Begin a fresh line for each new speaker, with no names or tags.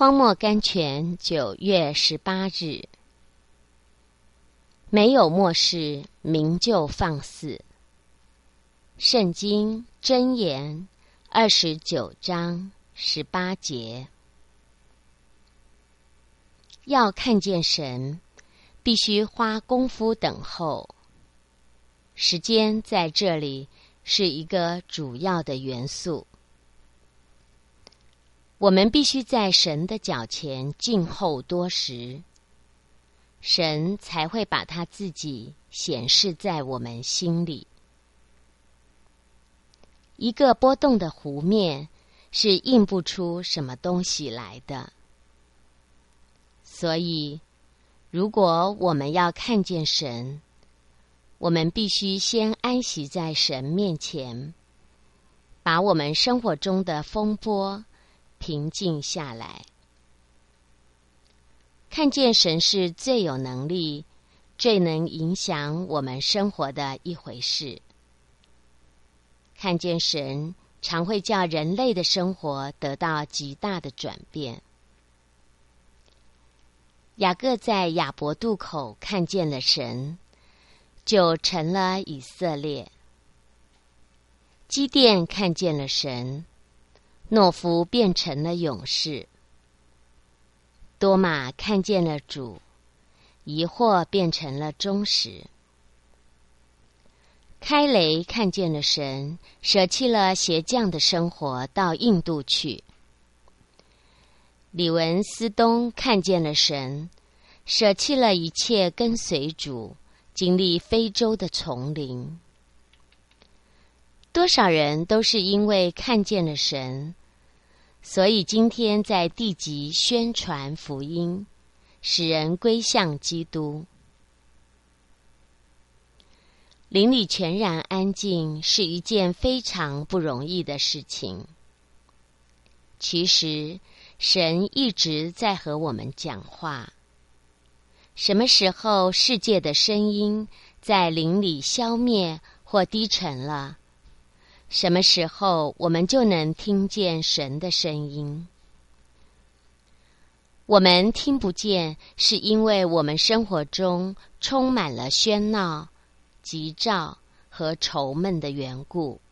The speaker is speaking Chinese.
荒漠甘泉9月18日，没有末世，名就放肆。圣经箴言29章18节。要看见神，必须花功夫等候。时间在这里是一个主要的元素。我们必须在神的脚前静候多时，神才会把他自己显示在我们心里。一个波动的湖面是映不出什么东西来的，所以如果我们要看见神，我们必须先安息在神面前，把我们生活中的风波平静下来。看见神是最有能力、最能影响我们生活的一回事。看见神常会叫人类的生活得到极大的转变。雅各在雅博渡口看见了神，就成了以色列。基甸看见了神，诺夫变成了勇士。多马看见了主，疑惑变成了忠实。开雷看见了神，舍弃了鞋匠的生活，到印度去。李文斯东看见了神，舍弃了一切跟随主，经历非洲的丛林。多少人都是因为看见了神，所以今天在地极宣传福音，使人归向基督。邻里全然安静是一件非常不容易的事情。其实，神一直在和我们讲话。什么时候世界的声音在邻里消灭或低沉了，什么时候我们就能听见神的声音。我们听不见，是因为我们生活中充满了喧闹、急躁和愁闷的缘故。